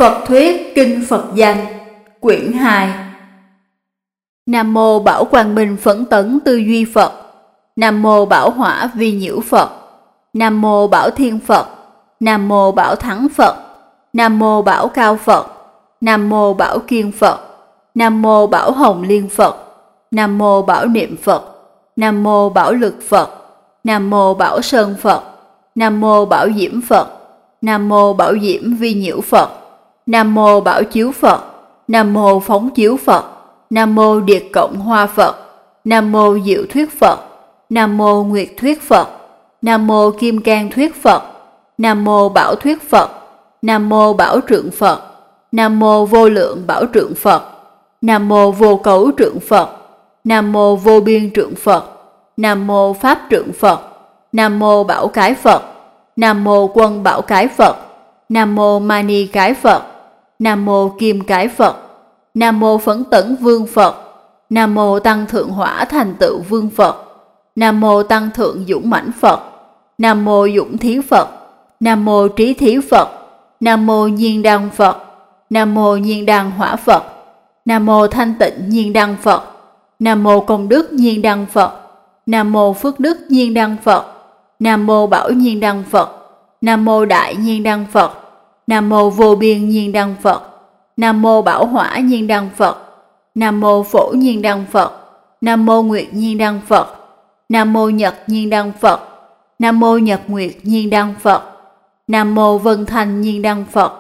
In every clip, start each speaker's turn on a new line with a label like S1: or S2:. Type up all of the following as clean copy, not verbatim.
S1: Phật thuyết Kinh Phật Danh, quyển 2. Nam mô Bảo Quang Minh Phấn Tấn Tư Duy Phật. Nam mô Bảo Hỏa Vi Nhiễu Phật. Nam mô Bảo Thiên Phật. Nam mô Bảo Thắng Phật. Nam mô Bảo Cao Phật. Nam mô Bảo Kiên Phật. Nam mô Bảo Hồng Liên Phật. Nam mô Bảo Niệm Phật. Nam mô Bảo Lực Phật. Nam mô Bảo Sơn Phật. Nam mô Bảo Diễm Phật. Nam mô Bảo Diễm Vi Nhiễu Phật. Nam mô Bảo Chiếu Phật. Nam mô Phóng Chiếu Phật. Nam mô Điệt Cộng Hoa Phật. Nam mô Diệu Thuyết Phật. Nam mô Nguyệt Thuyết Phật. Nam mô Kim Cang Thuyết Phật. Nam mô Bảo Thuyết Phật. Nam mô Bảo Trượng Phật. Nam mô Vô Lượng Bảo Trượng Phật. Nam mô Vô Cấu Trượng Phật. Nam mô Vô Biên Trượng Phật. Nam mô Pháp Trượng Phật. Nam mô Bảo Cái Phật. Nam mô Quân Bảo Cái Phật. Nam mô Mani Cái Phật. Nam mô Kim Cái Phật. Nam mô Phấn Tấn Vương Phật. Nam mô Tăng Thượng Hỏa Thành Tựu Vương Phật. Nam mô Tăng Thượng Dũng Mãnh Phật. Nam mô Dũng Thí Phật. Nam mô Trí Thí Phật. Nam mô Nhiên Đăng Phật. Nam mô Nhiên Đăng Hỏa Phật. Nam mô Thanh Tịnh Nhiên Đăng Phật. Nam mô Công Đức Nhiên Đăng Phật. Nam mô Phước Đức Nhiên Đăng Phật. Nam mô Bảo Nhiên Đăng Phật. Nam mô Đại Nhiên Đăng Phật. Nam mô Vô Biên Nhiên Đăng Phật. Nam mô Bảo Hỏa Nhiên Đăng Phật. Nam mô Phổ Nhiên Đăng Phật. Nam mô Nguyệt Nhiên Đăng Phật. Nam mô Nhật Nhiên Đăng Phật. Nam mô Nhật Nguyệt Nhiên Đăng Phật. Nam mô Vân Thanh Nhiên Đăng Phật.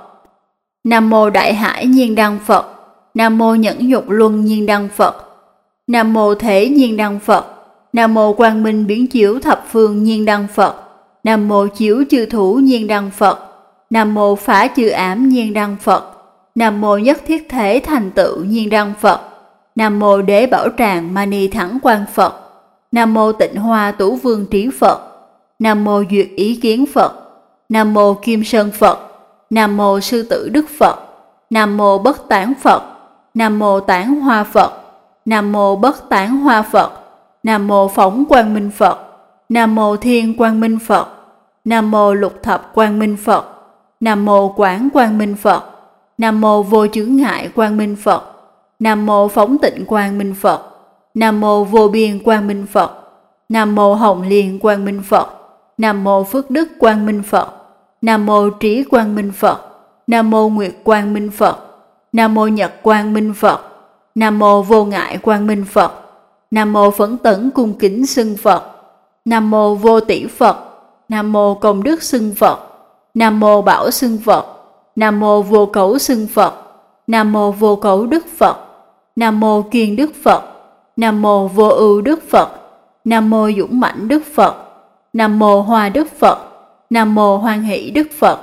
S1: Nam mô Đại Hải Nhiên Đăng Phật. Nam mô Nhẫn Nhục Luân Nhiên Đăng Phật. Nam mô Thế Nhiên Đăng Phật. Nam mô Quang Minh Biến Chiếu Thập Phương Nhiên Đăng Phật. Nam mô Chiếu Chư Thủ Nhiên Đăng Phật. Nam mô Phá Chư Ám Nhiên Đăng Phật. Nam mô Nhất Thiết Thể Thành Tựu Nhiên Đăng Phật. Nam mô Đế Bảo Tràng Mani Thắng Quang Phật. Nam mô Tịnh Hoa Tú Vương Trí Phật. Nam mô Duyệt Ý Kiến Phật. Nam mô Kim Sơn Phật. Nam mô Sư Tử Đức Phật. Nam mô Bất Tán Phật. Nam mô Tán Hoa Phật. Nam mô Bất Tán Hoa Phật. Nam mô Phóng Quang Minh Phật. Nam mô Thiên Quang Minh Phật. Nam mô Lục Thập Quang Minh Phật. Nam mô Quán Quang Minh Phật. Nam mô Vô Chướng Ngại Quang Minh Phật. Nam mô Phóng Tịnh Quang Minh Phật. Nam mô Vô Biên Quang Minh Phật. Nam mô Hồng Liên Quang Minh Phật. Nam mô Phước Đức Quang Minh Phật. Nam mô Trí Quang Minh Phật. Nam mô Nguyệt Quang Minh Phật. Nam mô Nhật Quang Minh Phật. Nam mô Vô Ngại Quang Minh Phật. Nam mô Phấn Tấn Cung Kính Xưng Phật. Nam mô Vô Tỷ Phật. Nam mô Công Đức Xưng Phật. Nam mô Bảo Xưng Phật. Nam mô Vô Cấu Xưng Phật. Nam mô Vô Cấu Đức Phật. Nam mô Kiên Đức Phật. Nam mô Vô Ưu Đức Phật. Nam mô Dũng Mãnh Đức Phật. Nam mô Hoa Đức Phật. Nam mô Hoan Hỷ Đức Phật.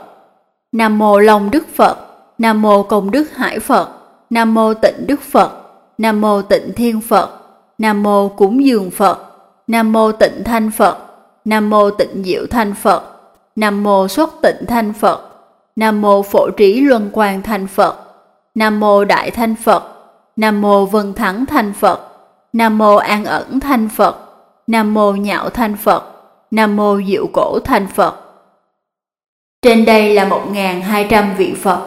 S1: Nam mô Long Đức Phật. Nam mô Công Đức Hải Phật. Nam mô Tịnh Đức Phật. Nam mô Tịnh Thiên Phật. Nam mô Cúng Dường Phật. Nam mô Tịnh Thanh Phật. Nam mô Tịnh Diệu Thanh Phật. Nam mô Xuất Tịnh Thanh Phật. Nam mô Phổ Trí Luân Quang Thanh Phật. Nam mô Đại Thanh Phật. Nam mô Vân Thắng Thanh Phật. Nam mô An Ẩn Thanh Phật. Nam mô Nhạo Thanh Phật. Nam mô Diệu Cổ Thanh Phật. Trên đây là 1.200 vị Phật.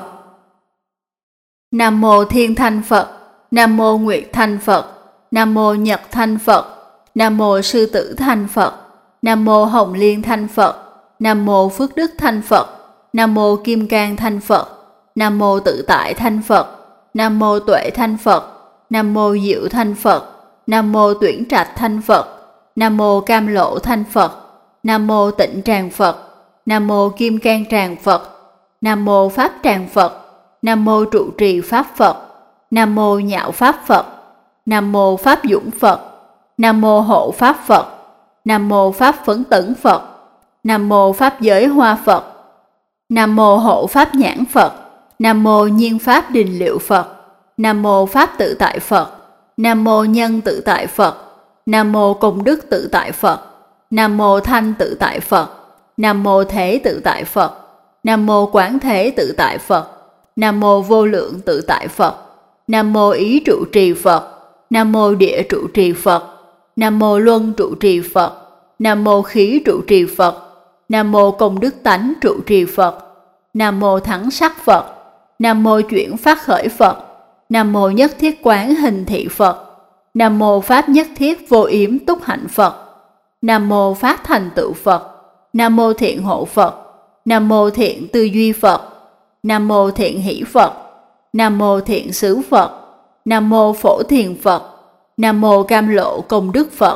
S1: Nam mô Thiên Thanh Phật. Nam mô Nguyệt Thanh Phật. Nam mô Nhật Thanh Phật. Nam mô Sư Tử Thanh Phật. Nam mô Hồng Liên Thanh Phật. Nam mô Phước Đức Thanh Phật. Nam mô Kim Cang Thanh Phật. Nam mô Tự Tại Thanh Phật. Nam mô Tuệ Thanh Phật. Nam mô Diệu Thanh Phật. Nam mô Tuyển Trạch Thanh Phật. Nam mô Cam Lộ Thanh Phật. Nam mô Tịnh Tràng Phật. Nam mô Kim Cang Tràng Phật. Nam mô Pháp Tràng Phật. Nam mô Trụ Trì Pháp Phật. Nam mô Nhạo Pháp Phật. Nam mô Pháp Dũng Phật. Nam mô Hộ Pháp Phật. Nam mô Pháp Phấn Tấn Phật. Nam mô Pháp Giới Hoa Phật. Nam mô Hộ Pháp Nhãn Phật. Nam mô Nhiên Pháp Đình Liệu Phật. Nam mô Pháp Tự Tại Phật. Nam mô Nhân Tự Tại Phật. Nam mô Công Đức Tự Tại Phật. Nam mô Thanh Tự Tại Phật. Nam mô Thế Tự Tại Phật. Nam mô Quán Thế Tự Tại Phật. Nam mô Vô Lượng Tự Tại Phật. Nam mô Ý Trụ Trì Phật. Nam mô Địa Trụ Trì Phật. Nam mô Luân Trụ Trì Phật. Nam mô Khí Trụ Trì Phật. Nam mô Công Đức Tánh Trụ Trì Phật. Nam mô Thắng Sắc Phật. Nam mô chuyển phát khởi Phật. Nam mô nhất thiết quán hình thị Phật. Nam mô pháp nhất thiết vô yếm túc hạnh Phật. Nam mô pháp thành tựu Phật. Nam mô thiện hộ Phật. Nam mô thiện tư duy Phật. Nam mô thiện hỷ Phật. Nam mô thiện xứ Phật. Nam mô phổ thiền Phật. Nam mô cam lộ công đức Phật.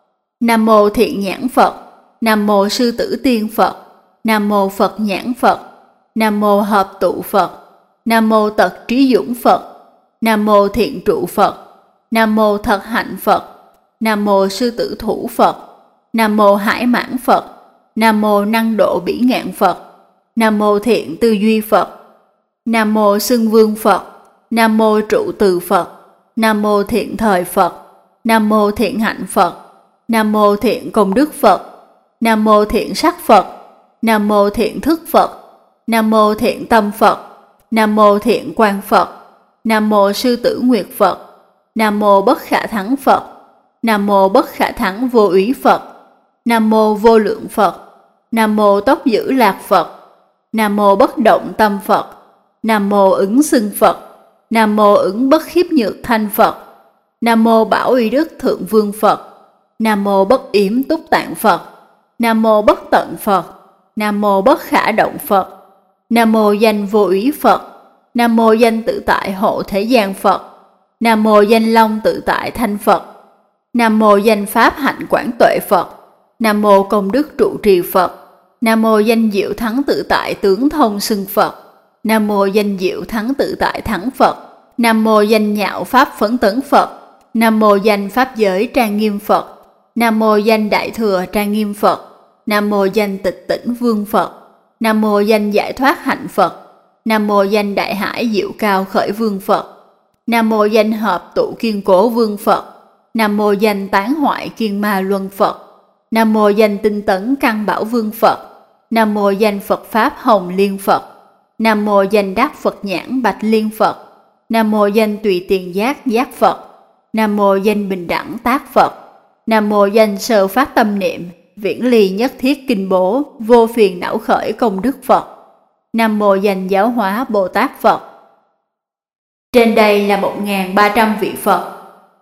S1: Nam mô thiện nhãn Phật. Nam mô sư tử tiên Phật. Nam mô Phật nhãn Phật. Nam mô hợp tụ Phật. Nam mô tật trí dũng Phật. Nam mô thiện trụ Phật. Nam mô thật hạnh Phật. Nam mô sư tử thủ Phật. Nam mô hải mãn Phật. Nam mô năng độ bỉ ngạn Phật. Nam mô thiện tư duy Phật. Nam mô xưng vương Phật. Nam mô trụ từ Phật. Nam mô thiện thời Phật. Nam mô thiện hạnh Phật. Nam mô thiện công đức Phật. Nam mô thiện sắc Phật. Nam mô thiện thức Phật. Nam mô thiện tâm Phật. Nam mô thiện quan Phật. Nam mô sư tử nguyệt Phật. Nam mô bất khả thắng Phật. Nam mô bất khả thắng vô úy Phật. Nam mô vô lượng Phật. Nam mô tốc giữ lạc Phật. Nam mô bất động tâm Phật. Nam mô ứng xưng Phật. Nam mô ứng bất khiếp nhược thanh Phật. Nam mô bảo uy đức thượng vương Phật. Nam mô bất yếm túc tạng Phật. Nam mô bất tận Phật. Nam mô bất khả động Phật. Nam mô danh vô úy Phật. Nam mô danh tự tại hộ thế gian Phật. Nam mô danh long tự tại thanh Phật. Nam mô danh pháp hạnh quảng tuệ Phật. Nam mô công đức trụ trì Phật. Nam mô danh diệu thắng tự tại tướng thông xưng Phật. Nam mô danh diệu thắng tự tại thắng Phật. Nam mô danh nhạo pháp phấn tấn Phật. Nam mô danh pháp giới trang nghiêm Phật. Nam mô danh đại thừa trang nghiêm Phật. Nam mô danh tịch tỉnh vương Phật. Nam mô danh giải thoát hạnh Phật. Nam mô danh đại hải diệu cao khởi vương Phật. Nam mô danh hợp tụ kiên cố vương Phật. Nam mô danh tán hoại kiên ma luân Phật. Nam mô danh tinh tấn căn bảo vương Phật. Nam mô danh Phật pháp hồng liên Phật. Nam mô danh đắc Phật nhãn bạch liên Phật. Nam mô danh tùy tiền giác giác Phật. Nam mô danh bình đẳng tác Phật. Nam mô danh sơ phát tâm niệm viễn ly nhất thiết kinh bố vô phiền não khởi công đức Phật. Nam mô danh giáo hóa Bồ Tát Phật. Trên đây là 1.300 vị Phật.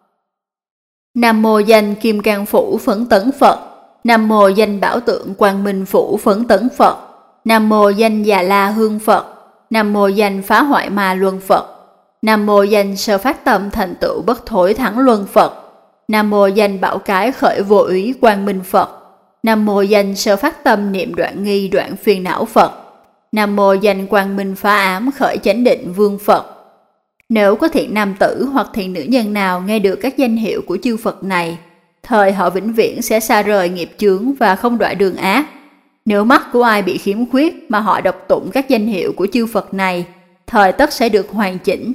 S1: Nam mô danh Kim Cang Phủ Phấn Tấn Phật. Nam mô danh Bảo Tượng Quang Minh Phủ Phấn Tấn Phật. Nam mô danh Già La Hương Phật. Nam mô danh Phá Hoại Ma Luân Phật. Nam mô danh Sơ Phát Tâm Thành Tựu Bất Thối Thắng Luân Phật. Nam mô danh Bảo Cái Khởi Vô Úy Quang Minh Phật. Nam mô danh Sơ Phát Tâm Niệm Đoạn Nghi Đoạn Phiền Não Phật. Nam mô danh Quang Minh Phá Ám Khởi Chánh Định Vương Phật. Nếu có thiện nam tử hoặc thiện nữ nhân nào nghe được các danh hiệu của chư Phật này, thời họ vĩnh viễn sẽ xa rời nghiệp chướng và không đọa đường ác. Nếu mắt của ai bị khiếm khuyết mà họ đọc tụng các danh hiệu của chư Phật này, thời tất sẽ được hoàn chỉnh.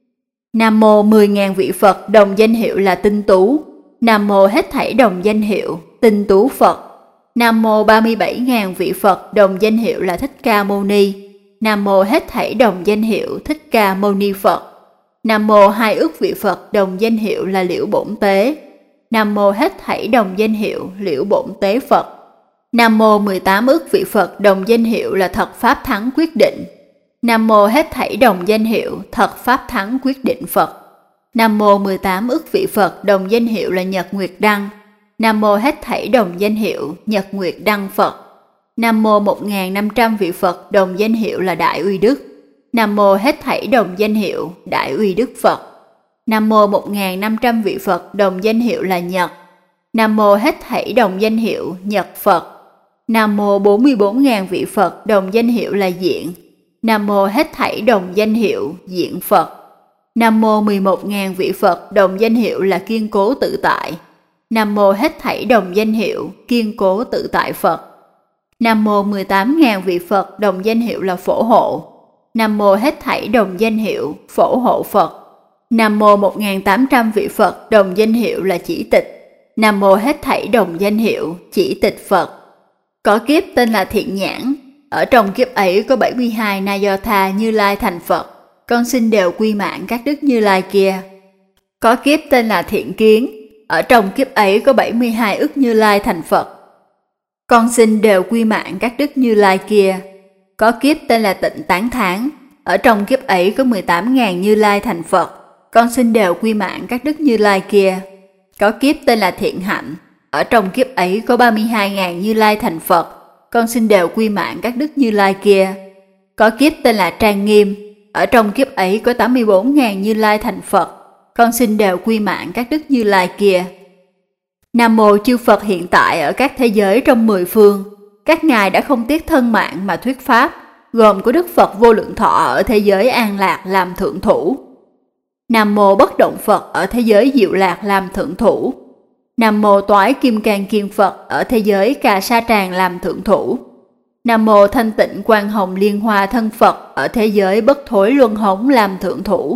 S1: Nam mô 10.000 vị Phật đồng danh hiệu là Tinh Tú. Nam mô hết thảy đồng danh hiệu Tinh Tú Phật. Nam mô 37.000 vị Phật đồng danh hiệu là Thích Ca Mâu Ni. Nam mô hết thảy đồng danh hiệu Thích Ca Mâu Ni Phật. Nam mô 2 ức vị Phật đồng danh hiệu là Liễu Bổn Tế. Nam mô hết thảy đồng danh hiệu Liễu Bổn Tế Phật. Nam mô 18 ức vị Phật đồng danh hiệu là Thật Pháp Thắng Quyết Định. Nam mô hết thảy đồng danh hiệu Thật Pháp Thắng Quyết Định Phật. Nam mô 18 ức vị Phật đồng danh hiệu là Nhật Nguyệt Đăng. Nam mô hết thảy đồng danh hiệu Nhật Nguyệt Đăng Phật. Nam mô 1.500 vị Phật đồng danh hiệu là Đại Uy Đức. Nam mô hết thảy đồng danh hiệu Đại Uy Đức Phật. Nam mô 1.500 vị Phật đồng danh hiệu là Nhật. Nam mô hết thảy đồng danh hiệu Nhật Phật. Nam mô 44.000 vị Phật đồng danh hiệu là Diện. Nam mô hết thảy đồng danh hiệu Diện Phật. Nam mô 11.000 vị Phật đồng danh hiệu là Kiên Cố Tự Tại. Nam mô hết thảy đồng danh hiệu Kiên Cố Tự Tại Phật. Nam mô 18.000 vị Phật đồng danh hiệu là Phổ Hộ. Nam mô hết thảy đồng danh hiệu Phổ Hộ Phật. Nam mô 1.800 vị Phật đồng danh hiệu là Chỉ Tịch. Nam mô hết thảy đồng danh hiệu Chỉ Tịch Phật. Có kiếp tên là Thiện Nhãn. Ở trong kiếp ấy có 72 Na Do Tha Như Lai thành Phật. Con xin đều quy mạng các đức Như Lai kia. Có kiếp tên là Thiện Kiến. Ở trong kiếp ấy có 72 ức Như Lai thành Phật. Con xin đều quy mạng các đức Như Lai kia. Có kiếp tên là Tịnh Tán Thán. ở trong kiếp ấy có 18.000 Như Lai thành Phật, con xin đều quy mạng các đức Như Lai kia. Có kiếp tên là Thiện Hạnh, ở trong kiếp ấy có 32.000 Như Lai thành Phật, con xin đều quy mạng các đức Như Lai kia. Có kiếp tên là Trang Nghiêm, ở trong kiếp ấy có 84.000 Như Lai thành Phật, con xin đều quy mạng các đức Như Lai kia. Nam mô chư Phật hiện tại ở các thế giới trong 10 phương, các ngài đã không tiếc thân mạng mà thuyết pháp, gồm có Đức Phật Vô Lượng Thọ ở thế giới An Lạc làm thượng thủ. Nam mô Bất Động Phật ở thế giới Diệu Lạc làm thượng thủ. Nam mô Toái Kim Cang Kiên Phật ở thế giới Cà Sa Tràng làm thượng thủ. Nam mô Thanh Tịnh Quang Hồng Liên Hoa Thân Phật ở thế giới Bất Thối Luân Hống làm thượng thủ.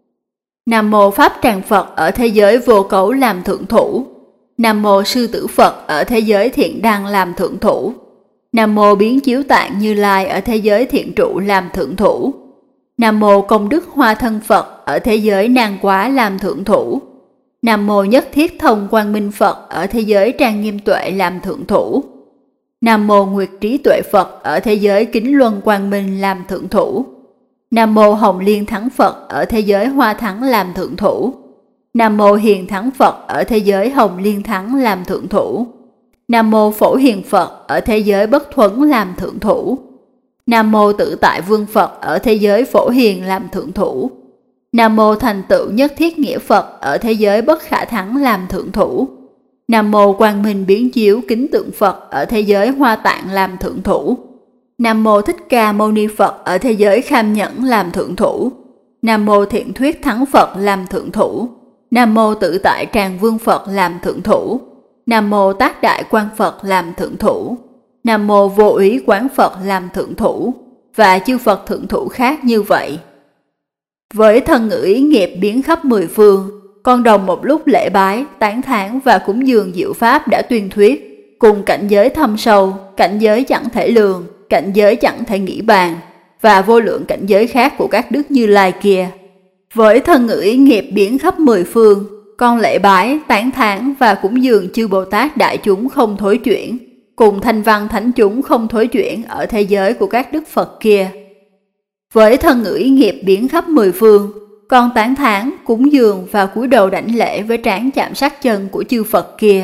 S1: Nam mô Pháp Tràng Phật ở thế giới Vô Cấu làm thượng thủ. Nam mô Sư Tử Phật ở thế giới Thiện Đăng làm thượng thủ. Nam mô Biến Chiếu Tạng Như Lai ở thế giới Thiện Trụ làm thượng thủ. Nam mô Công Đức Hoa Thân Phật ở thế giới Nan Quá làm thượng thủ. Nam mô Nhất Thiết Thông Quang Minh Phật ở thế giới Trang Nghiêm Tuệ làm thượng thủ. Nam mô Nguyệt Trí Tuệ Phật ở thế giới Kính Luân Quang Minh làm thượng thủ. Nam mô Hồng Liên Thắng Phật ở thế giới Hoa Thắng làm thượng thủ. Nam mô Hiền Thắng Phật ở thế giới Hồng Liên Thắng làm thượng thủ. Nam mô Phổ Hiền Phật ở thế giới Bất Thuấn làm thượng thủ. Nam mô Tự Tại Vương Phật ở thế giới Phổ Hiền làm thượng thủ. Nam mô Thành Tựu Nhất Thiết Nghĩa Phật ở thế giới Bất Khả Thắng làm thượng thủ. Nam mô Quang Minh Biến Chiếu Kính Tượng Phật ở thế giới Hoa Tạng làm thượng thủ. Nam mô Thích Ca Mâu Ni Phật ở thế giới Kham Nhẫn làm thượng thủ. Nam mô Thiện Thuyết Thắng Phật làm thượng thủ. Nam mô Tự Tại Tràng Vương Phật làm thượng thủ. Nam mô Tác Đại Quang Phật làm thượng thủ. Nam mô Vô Úy Quán Phật làm thượng thủ, và chư Phật thượng thủ khác như vậy. Với thân ngữ ý nghiệp biến khắp 10 phương, con đồng một lúc lễ bái, tán thán và cúng dường diệu pháp đã tuyên thuyết, cùng cảnh giới thâm sâu, cảnh giới chẳng thể lường, cảnh giới chẳng thể nghĩ bàn, và vô lượng cảnh giới khác của các đức Như Lai kia. Với thân ngữ ý nghiệp biến khắp 10 phương, con lễ bái, tán thán và cúng dường chư Bồ Tát đại chúng không thối chuyển, cùng thanh văn thánh chúng không thối chuyển ở thế giới của các đức Phật kia. Với thân ngữ ý nghiệp biến khắp 10 phương, con tán thán, cúng dường và cúi đầu đảnh lễ với trán chạm sát chân của chư Phật kia.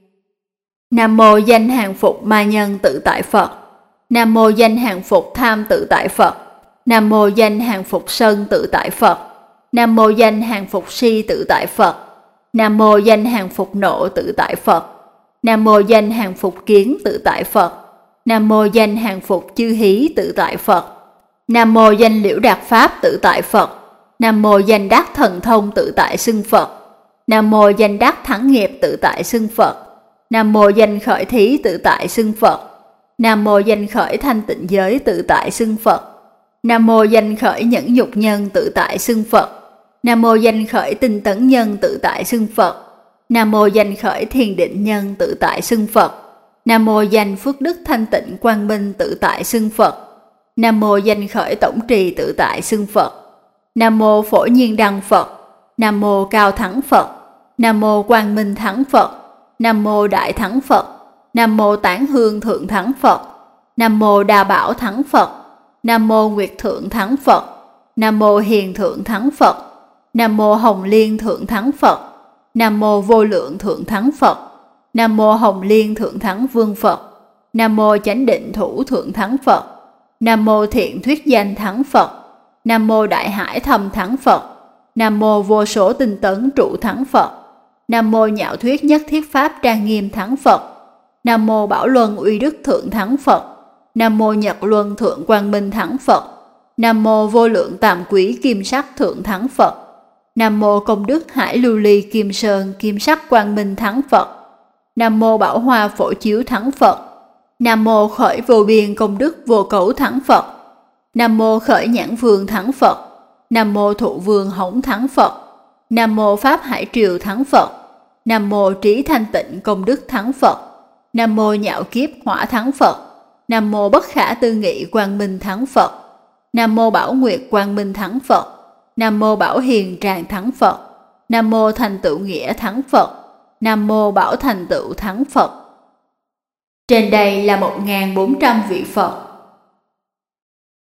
S1: Nam mô danh hàng phục ma nhân tự tại Phật. Nam mô danh hàng phục tham tự tại Phật. Nam mô danh hàng phục sân tự tại Phật. Nam mô danh hàng phục si tự tại Phật. Nam mô danh hàng phục nộ tự tại Phật. Nam mô danh hàng phục kiến tự tại Phật. Nam mô danh hàng phục chư hí tự tại Phật. Nam mô danh liễu đạt pháp tự tại Phật. Nam mô danh đắc thần thông tự tại xưng Phật. Nam mô danh đắc thắng nghiệp tự tại xưng Phật. Nam mô danh khởi thí tự tại xưng Phật. Nam mô danh khởi thanh tịnh giới tự tại xưng Phật. Nam mô danh khởi nhẫn nhục nhân tự tại xưng Phật. Nam mô danh khởi tinh tấn nhân tự tại xưng Phật. Nam mô danh khởi thiền định nhân tự tại xưng Phật. Nam mô danh phước đức thanh tịnh quang minh tự tại xưng Phật. Nam mô danh khởi tổng trì tự tại xưng Phật. Nam mô phổ nhiên đăng Phật. Nam mô cao thắng Phật. Nam mô quang minh thắng Phật. Nam mô đại thắng Phật. Nam mô tán hương thượng thắng Phật. Nam mô đa bảo thắng Phật. Nam mô nguyệt thượng thắng Phật. Nam mô hiền thượng thắng Phật. Nam mô hồng liên thượng thắng Phật. Nam mô vô lượng thượng thắng Phật. Nam mô hồng liên thượng thắng vương Phật. Nam mô chánh định thủ thượng thắng Phật. Nam mô thiện thuyết danh thắng Phật. Nam mô đại hải thâm thắng Phật. Nam mô vô số tinh tấn trụ thắng Phật. Nam mô nhạo thuyết nhất thiết pháp trang nghiêm thắng Phật. Nam mô bảo luân uy đức thượng thắng Phật. Nam mô nhật luân thượng quang minh thắng Phật. Nam mô vô lượng tàm quý kim sắc thượng thắng Phật. Nam mô công đức hải lưu ly kim sơn kim sắc quang minh thắng Phật. Nam mô bảo hoa phổ chiếu thắng Phật. Nam mô khởi vô biên công đức vô cấu thắng Phật. Nam mô khởi nhãn vương thắng Phật. Nam mô thụ vương hống thắng Phật. Nam mô pháp hải triều thắng Phật. Nam mô trí thanh tịnh công đức thắng Phật. Nam mô nhạo kiếp hỏa thắng Phật. Nam mô bất khả tư nghị quang minh thắng Phật. Nam mô bảo nguyệt quang minh thắng Phật. Nam mô bảo hiền tràng thắng Phật. Nam mô thành tựu nghĩa thắng Phật. Nam mô bảo thành tựu thắng Phật. Trên đây là 1.400 vị Phật.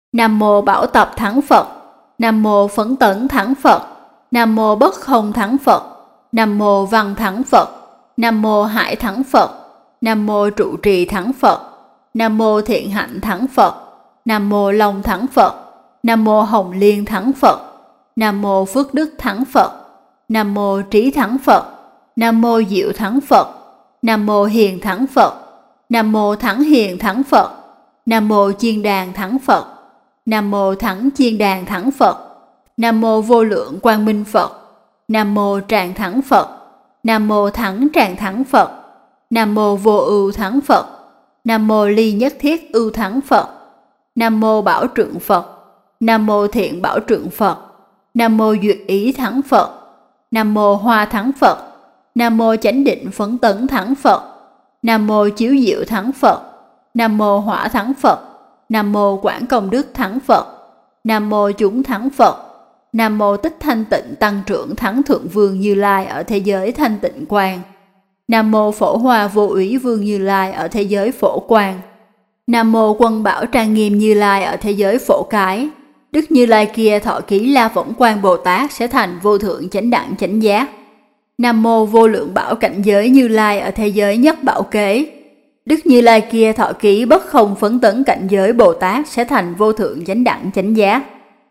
S1: Nam mô Bảo Tập Thắng Phật. Nam mô Phấn Tấn Thắng Phật. Nam mô Bất Không Thắng Phật. Nam mô Văn Thắng Phật. Nam mô Hải Thắng Phật. Nam mô Trụ Trì Thắng Phật. Nam mô Thiện Hạnh Thắng Phật. Nam mô Long Thắng Phật. Nam mô Hồng Liên Thắng Phật. Nam mô Phước Đức Thắng Phật. Nam mô Trí Thắng Phật. Nam mô Diệu Thắng Phật. Nam mô Hiền Thắng Phật. Nam mô Thắng Hiền Thắng Phật. Nam mô Chiên Đàn Thắng Phật. Nam mô Thắng Chiên Đàn Thắng Phật. Nam mô Vô Lượng Quang Minh Phật. Nam mô Tràng Thắng Phật. Nam mô Thắng Tràng Thắng Phật. Nam mô Vô Ưu Thắng Phật. Nam mô Ly Nhất Thiết Ưu Thắng Phật. Nam mô Bảo Trượng Phật. Nam mô Thiện Bảo Trượng Phật. Nam mô Duyệt Ý Thắng Phật. Nam mô Hoa Thắng Phật. Nam mô Chánh Định Phấn Tấn Thắng Phật. Nam mô Chiếu Diệu Thắng Phật. Nam mô Hỏa Thắng Phật. Nam mô Quảng Công Đức Thắng Phật. Nam mô Chúng Thắng Phật. Nam mô Tích Thanh Tịnh Tăng Trưởng Thắng Thượng Vương Như Lai ở thế giới Thanh Tịnh Quang. Nam mô Phổ Hoa Vô Úy Vương Như Lai ở thế giới Phổ Quang. Nam mô Quân Bảo Trang Nghiêm Như Lai ở thế giới Phổ Cái. Đức Như Lai kia thọ ký La Võng Quang Bồ Tát sẽ thành vô thượng chánh đẳng chánh giác. Nam mô Vô Lượng Bảo Cảnh Giới Như Lai ở thế giới Nhất Bảo Kế. Đức Như Lai kia thọ ký Bất Không Phấn Tấn Cảnh Giới Bồ Tát sẽ thành vô thượng chánh đẳng chánh giác.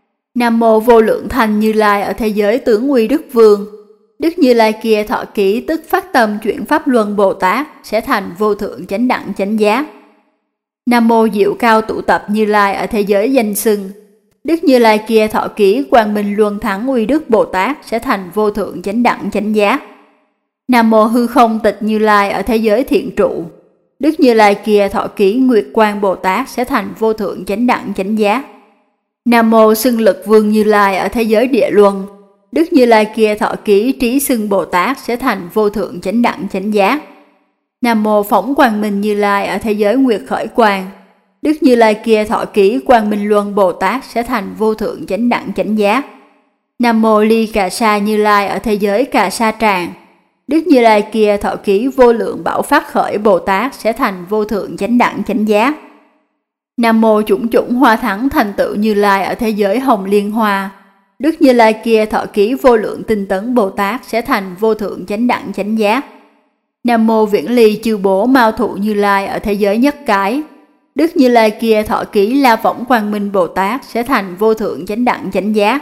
S1: Nam mô Vô Lượng Thanh Như Lai ở thế giới Tướng Uy Đức Vương. Đức Như Lai kia thọ ký Tức Phát Tâm Chuyển Pháp Luân Bồ Tát sẽ thành vô thượng chánh đẳng chánh giác. Nam mô Diệu Cao Tụ Tập Như Lai ở thế giới Danh Xưng. Đức Như Lai kia thọ ký Quang Minh Luân Thắng Uy Đức Bồ Tát sẽ thành vô thượng chánh đẳng chánh giác. Nam mô Hư Không Tịch Như Lai ở thế giới Thiện Trụ. Đức Như Lai kia thọ ký Nguyệt Quang Bồ Tát sẽ thành vô thượng chánh đẳng chánh giác. Nam mô Xưng Lực Vương Như Lai ở thế giới Địa Luân. Đức Như Lai kia thọ ký Trí Xưng Bồ Tát sẽ thành vô thượng chánh đẳng chánh giác. Nam mô Phóng Quang Minh Như Lai ở thế giới Nguyệt Khởi Quang. Đức Như Lai kia thọ ký Quang Minh Luân Bồ Tát sẽ thành vô thượng chánh đẳng chánh giác. Nam mô Ly Cà Sa Như Lai ở thế giới Cà Sa Tràng. Đức Như Lai kia thọ ký Vô Lượng Bảo Phát Khởi Bồ Tát sẽ thành vô thượng chánh đẳng chánh giác. Nam mô Chủng Chủng Hoa Thắng Thành Tựu Như Lai ở thế giới Hồng Liên Hoa. Đức Như Lai kia thọ ký Vô Lượng Tinh Tấn Bồ Tát sẽ thành vô thượng chánh đẳng chánh giác. Nam mô Viễn Ly Chư Bố Mao Thụ Như Lai ở thế giới Nhất Cái. Đức Như Lai kia thọ ký La Võng Quang Minh Bồ Tát sẽ thành vô thượng chánh đẳng chánh giác.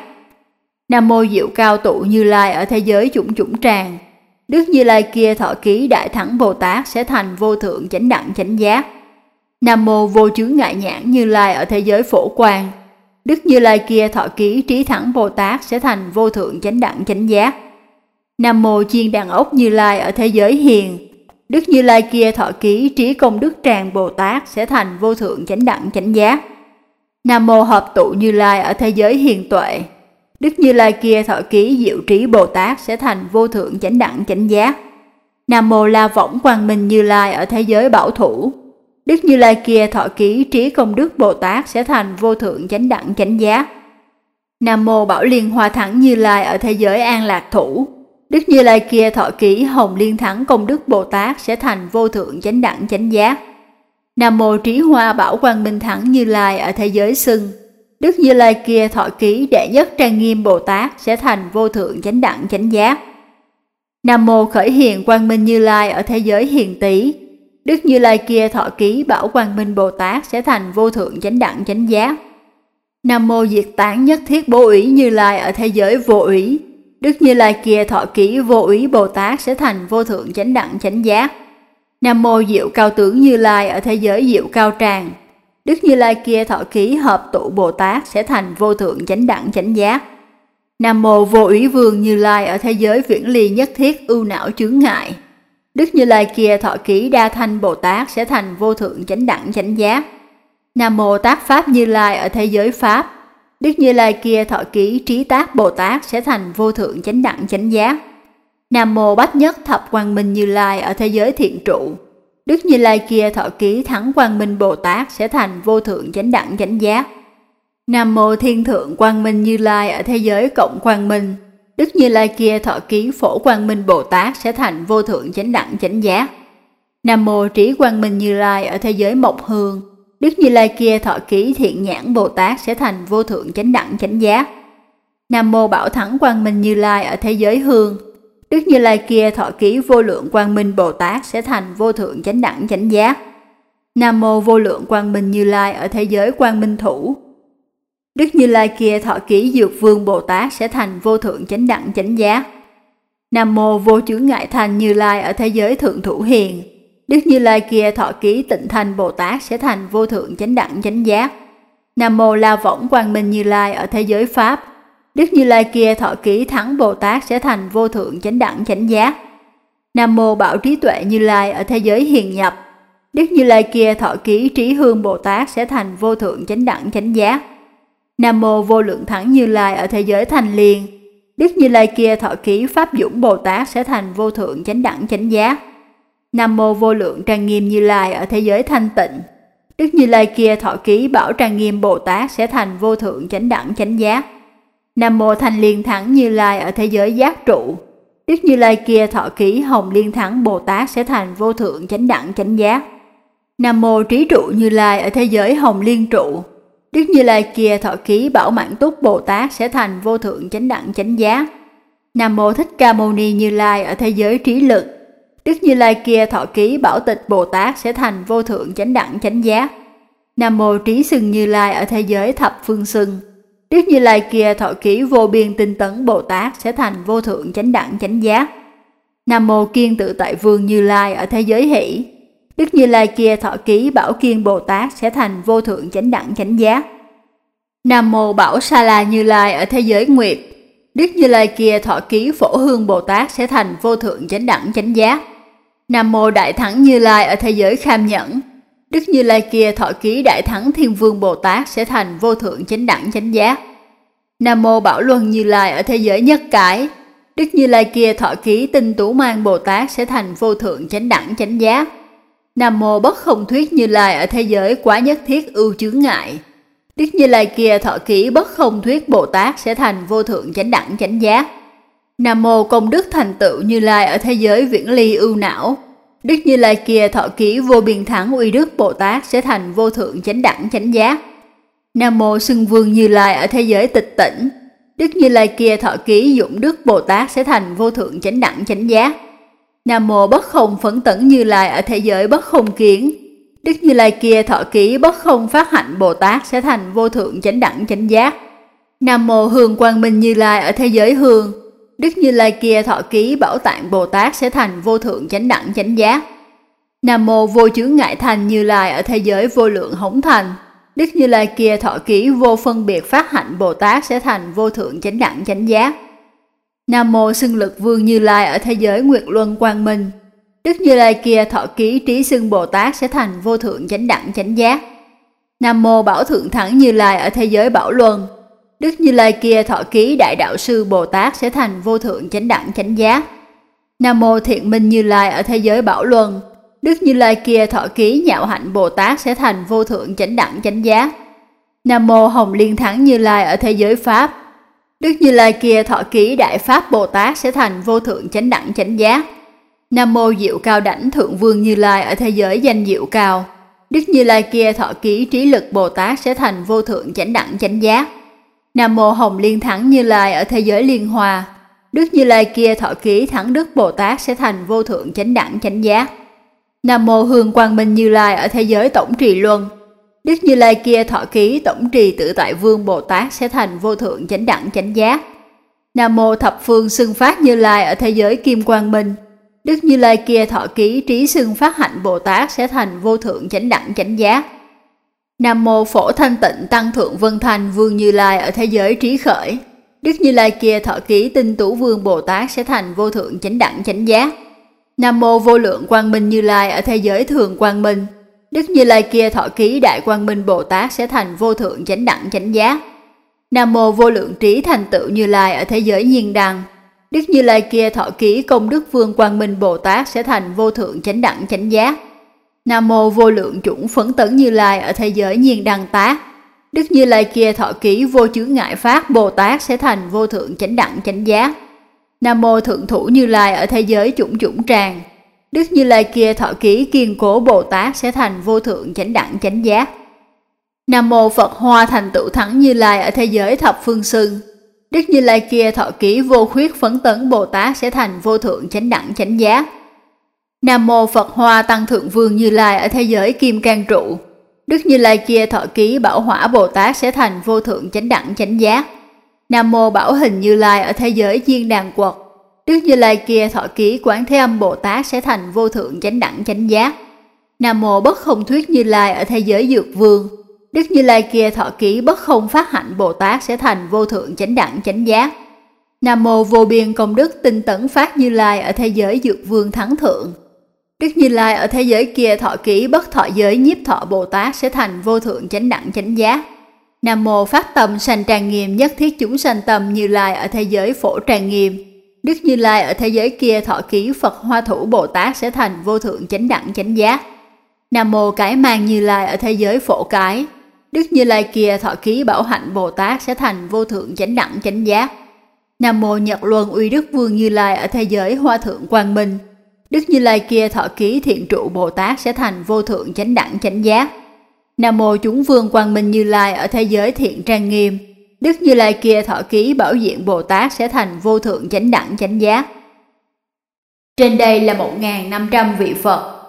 S1: Nam mô Diệu Cao Tụ Như Lai ở thế giới Chủng Chủng Tràng. Đức Như Lai kia thọ ký Đại Thắng Bồ Tát sẽ thành vô thượng chánh đẳng chánh giác. Nam mô Vô Chướng Ngại Nhãn Như Lai ở thế giới Phổ Quang. Đức Như Lai kia thọ ký Trí Thắng Bồ Tát sẽ thành vô thượng chánh đẳng chánh giác. Nam mô Chiên Đàn Ốc Như Lai ở thế giới Hiền. Đức Như Lai kia thọ ký Trí Công Đức Tràng Bồ Tát sẽ thành vô thượng chánh đẳng chánh giác. Nam mô Hợp Tụ Như Lai ở thế giới Hiền Tuệ. Đức Như Lai kia thọ ký Diệu Trí Bồ Tát sẽ thành vô thượng chánh đẳng chánh giác. Nam mô La Võng Quang Minh Như Lai ở thế giới Bảo Thủ. Đức Như Lai kia thọ ký Trí Công Đức Bồ Tát sẽ thành vô thượng chánh đẳng chánh giác. Nam mô Bảo Liên Hoa Thắng Như Lai ở thế giới An Lạc Thủ. Đức Như Lai kia thọ ký Hồng Liên Thắng Công Đức Bồ Tát sẽ thành vô thượng chánh đẳng chánh giác. Nam mô Trí Hoa Bảo Quang Minh Thắng Như Lai ở thế giới Xưng. Đức Như Lai kia thọ ký Đệ Nhất Trang Nghiêm Bồ Tát sẽ thành vô thượng chánh đẳng chánh giác. Nam mô Khởi Hiền Quang Minh Như Lai ở thế giới Hiền Tý. Đức Như Lai kia thọ ký Bảo Quang Minh Bồ Tát sẽ thành vô thượng chánh đẳng chánh giác. Nam mô Diệt Tán Nhất Thiết Bố Úy Như Lai ở thế giới Vô Úy. Đức Như Lai kia thọ ký Vô Úy Bồ Tát sẽ thành vô thượng chánh đẳng chánh giác. Nam mô Diệu Cao Tướng Như Lai ở thế giới Diệu Cao Tràng. Đức Như Lai kia thọ ký Hợp Tụ Bồ Tát sẽ thành vô thượng chánh đẳng chánh giác. Nam mô Vô Úy Vương Như Lai ở thế giới Viễn Ly Nhất Thiết Ưu Não Chướng Ngại. Đức Như Lai kia thọ ký Đa Thanh Bồ Tát sẽ thành vô thượng chánh đẳng chánh giác. Nam mô Tác Pháp Như Lai ở thế giới Pháp. Đức Như Lai kia thọ ký Trí Tác Bồ Tát sẽ thành vô thượng chánh đẳng chánh giác. Nam mô Bách Nhất Thập Quang Minh Như Lai ở thế giới Thiện Trụ. Đức Như Lai kia thọ ký Thắng Quang Minh Bồ Tát sẽ thành vô thượng chánh đẳng chánh giác. Nam mô Thiên Thượng Quang Minh Như Lai ở thế giới Cộng Quang Minh. Đức Như Lai kia thọ ký Phổ Quang Minh Bồ Tát sẽ thành vô thượng chánh đẳng chánh giác. Nam mô Trí Quang Minh Như Lai ở thế giới Mộc Hương. Đức Như Lai kia thọ ký Thiện Nhãn Bồ Tát sẽ thành vô thượng chánh đẳng chánh giác. Nam mô Bảo Thắng Quang Minh Như Lai ở thế giới hương. Đức Như Lai kia thọ ký Vô Lượng Quang Minh Bồ Tát sẽ thành vô thượng chánh đẳng chánh giác. Nam mô Vô Lượng Quang Minh Như Lai ở thế giới Quang Minh Thủ. Đức Như Lai kia thọ ký Dược Vương Bồ Tát sẽ thành vô thượng chánh đẳng chánh giác. Nam mô Vô Chướng Ngại Thanh Như Lai ở thế giới Thượng Thủ Hiền. Đức Như Lai kia thọ ký Tịnh Thanh Bồ Tát sẽ thành vô thượng chánh đẳng chánh giác. Nam mô La Võng Quang Minh Như Lai ở thế giới Pháp. Đức Như Lai kia thọ ký Thắng Bồ Tát sẽ thành vô thượng chánh đẳng chánh giác. Nam mô Bảo Trí Tuệ Như Lai ở thế giới Hiền Nhập. Đức Như Lai kia thọ ký Trí Hương Bồ Tát sẽ thành vô thượng chánh đẳng chánh giác. Nam mô Vô Lượng Thắng Như Lai ở thế giới Thành Liên. Đức Như Lai kia thọ ký Pháp Dũng Bồ Tát sẽ thành vô thượng chánh đẳng chánh giác. Nam mô Vô Lượng Trang Nghiêm Như Lai ở thế giới Thanh Tịnh. Đức Như Lai kia thọ ký Bảo Trang Nghiêm Bồ Tát sẽ thành vô thượng chánh đẳng chánh giác. Nam mô Thanh Liên Thắng Như Lai ở thế giới Giác Trụ. Đức Như Lai kia thọ ký Hồng Liên Thắng Bồ Tát sẽ thành vô thượng chánh đẳng chánh giác. Nam mô Trí Trụ Như Lai ở thế giới Hồng Liên Trụ. Đức Như Lai kia thọ ký Bảo Mãn Túc Bồ Tát sẽ thành vô thượng chánh đẳng chánh giác. Nam mô Thích Ca Mâu Ni Như Lai ở thế giới Trí Lực. Đức Như Lai kia thọ ký Bảo Tịch Bồ Tát sẽ thành vô thượng chánh đẳng chánh giác. Nam mô Trí Sừng Như Lai ở thế giới Thập Phương Sừng. Đức Như Lai kia thọ ký Vô Biên Tinh Tấn Bồ Tát sẽ thành vô thượng chánh đẳng chánh giác. Nam mô Kiên Tự Tại Vương Như Lai ở thế giới Hỷ. Đức Như Lai kia thọ ký Bảo Kiên Bồ Tát sẽ thành vô thượng chánh đẳng chánh giác. Nam mô Bảo Sa La Như Lai ở thế giới Nguyệt. Đức Như Lai kia thọ ký Phổ Hương Bồ Tát sẽ thành vô thượng chánh đẳng chánh giác. Nam mô Đại Thắng Như Lai ở thế giới Kham Nhẫn. Đức Như Lai kia thọ ký Đại Thắng Thiên Vương Bồ Tát sẽ thành vô thượng chánh đẳng chánh giác. Nam mô Bảo Luân Như Lai ở thế giới Nhất Cải. Đức Như Lai kia thọ ký Tinh Tú Mang Bồ Tát sẽ thành vô thượng chánh đẳng chánh giác. Nam mô Bất Không Thuyết Như Lai ở thế giới Quá Nhất Thiết Ưu Chướng Ngại. Đức Như Lai kia thọ ký Bất Không Thuyết Bồ Tát sẽ thành vô thượng chánh đẳng chánh giác. Nam mô Công Đức Thành Tựu Như Lai ở thế giới Viễn Ly Ưu Não. Đức Như Lai kia thọ ký Vô Biên Thắng Uy Đức Bồ Tát sẽ thành vô thượng chánh đẳng chánh giác. Nam mô Xưng Vương Như Lai ở thế giới Tịch Tỉnh. Đức Như Lai kia thọ ký Dũng Đức Bồ Tát sẽ thành vô thượng chánh đẳng chánh giác. Nam mô Bất Không Phấn Tấn Như Lai ở thế giới Bất Không Kiến. Đức Như Lai kia thọ ký Bất Không Phát Hạnh Bồ Tát sẽ thành vô thượng chánh đẳng chánh giác. Nam mô Hương Quang Minh Như Lai ở thế giới Hương. Đức Như Lai kia thọ ký Bảo Tạng Bồ Tát sẽ thành vô thượng chánh đẳng chánh giác. Nam mô Vô Chướng Ngại Thanh Như Lai ở thế giới Vô Lượng Hống Thành. Đức Như Lai kia thọ ký Vô Phân Biệt Phát Hạnh Bồ Tát sẽ thành vô thượng chánh đẳng chánh giác. Nam mô Xưng Lực Vương Như Lai ở thế giới Nguyệt Luân Quang Minh. Đức Như Lai kia thọ ký Trí Xưng Bồ Tát sẽ thành vô thượng chánh đẳng chánh giác. Nam mô Bảo Thượng Thắng Như Lai ở thế giới Bảo Luân. Đức Như Lai kia thọ ký Đại Đạo Sư Bồ Tát sẽ thành vô thượng chánh đẳng chánh giác. Nam mô Thiện Minh Như Lai ở thế giới Bảo Luân. Đức Như Lai kia thọ ký Nhạo Hạnh Bồ Tát sẽ thành vô thượng chánh đẳng chánh giác. Nam mô Hồng Liên Thắng Như Lai ở thế giới Pháp. Đức Như Lai kia thọ ký Đại Pháp Bồ Tát sẽ thành vô thượng chánh đẳng chánh giác. Nam mô Diệu Cao Đảnh Thượng Vương Như Lai ở thế giới Danh Diệu Cao. Đức Như Lai kia thọ ký Trí Lực Bồ Tát sẽ thành vô thượng chánh đẳng chánh giác. Nam mô Hồng Liên Thắng Như Lai ở thế giới Liên Hoa. Đức Như Lai kia thọ ký Thắng Đức Bồ Tát sẽ thành vô thượng chánh đẳng chánh giác. Nam mô Hương Quang Minh Như Lai ở thế giới Tổng Trì Luân. Đức Như Lai kia thọ ký Tổng Trì Tự Tại Vương Bồ Tát sẽ thành vô thượng chánh đẳng chánh giác. Nam mô Thập Phương Xưng Phát Như Lai ở thế giới Kim Quang Minh. Đức Như Lai kia thọ ký Trí Xưng Phát Hạnh Bồ Tát sẽ thành vô thượng chánh đẳng chánh giác. Nam mô Phổ Thanh Tịnh Tăng Thượng Vân Thành Vương Như Lai ở thế giới Trí Khởi. Đức Như Lai kia thọ ký Tinh Tú Vương Bồ Tát sẽ thành vô thượng chánh đẳng chánh giác. Nam mô Vô Lượng Quang Minh Như Lai ở thế giới Thường Quang Minh. Đức Như Lai kia thọ ký Đại Quang Minh Bồ Tát sẽ thành vô thượng chánh đẳng chánh giác. Nam mô Vô Lượng Trí Thành Tựu Như Lai ở thế giới Nhiên Đăng. Đức Như Lai kia thọ ký Công Đức Vương Quang Minh Bồ Tát sẽ thành vô thượng chánh đẳng chánh giác. Nam mô Vô Lượng Chủng Phấn Tấn Như Lai ở thế giới Nhiên Đăng Tác. Đức Như Lai kia thọ ký Vô Chướng Ngại Pháp Bồ Tát sẽ thành vô thượng chánh đẳng chánh giác. Nam mô Thượng Thủ Như Lai ở thế giới Chủng Chủng Tràng. Đức Như Lai kia thọ ký Kiên Cố Bồ Tát sẽ thành vô thượng chánh đẳng chánh giác. Nam mô Phật Hoa thành tựu thắng Như Lai ở thế giới thập phương xưng. Đức Như Lai kia thọ ký vô khuyết phấn tấn Bồ Tát sẽ thành vô thượng chánh đẳng chánh giác. Nam mô Phật Hoa tăng thượng vương Như Lai ở thế giới kim cang trụ. Đức Như Lai kia thọ ký bảo hỏa Bồ Tát sẽ thành vô thượng chánh đẳng chánh giác. Nam mô bảo hình Như Lai ở thế giới diên đàn quật. Đức Như Lai kia thọ ký Quán Thế Âm Bồ Tát sẽ thành vô thượng chánh đẳng chánh giác. Nam mô bất không thuyết Như Lai ở thế giới dược vương. Đức Như Lai kia thọ ký bất không phát hạnh Bồ Tát sẽ thành vô thượng chánh đẳng chánh giác. Nam mô vô biên công đức tinh tấn phát Như Lai ở thế giới dược vương thắng thượng. Đức Như Lai ở thế giới kia thọ ký bất thọ giới nhiếp thọ Bồ Tát sẽ thành vô thượng chánh đẳng chánh giác. Nam mô phát tâm sanh trang nghiêm nhất thiết chúng sanh tâm Như Lai ở thế giới phổ trang nghiêm. Đức Như Lai ở thế giới kia thọ ký Phật Hoa thủ Bồ Tát sẽ thành vô thượng chánh đẳng chánh giác. Nam mô cái mang Như Lai ở thế giới phổ cái. Đức Như Lai kia thọ ký bảo hạnh Bồ Tát sẽ thành vô thượng chánh đẳng chánh giác. Nam mô Nhật Luân Uy Đức Vương Như Lai ở thế giới Hoa thượng Quang Minh. Đức Như Lai kia thọ ký thiện trụ Bồ Tát sẽ thành vô thượng chánh đẳng chánh giác. Nam mô chúng vương Quang Minh Như Lai ở thế giới thiện trang nghiêm. Đức Như Lai kia thọ ký bảo diện Bồ Tát sẽ thành vô thượng chánh đẳng chánh giác. Trên đây là 1.500 vị Phật.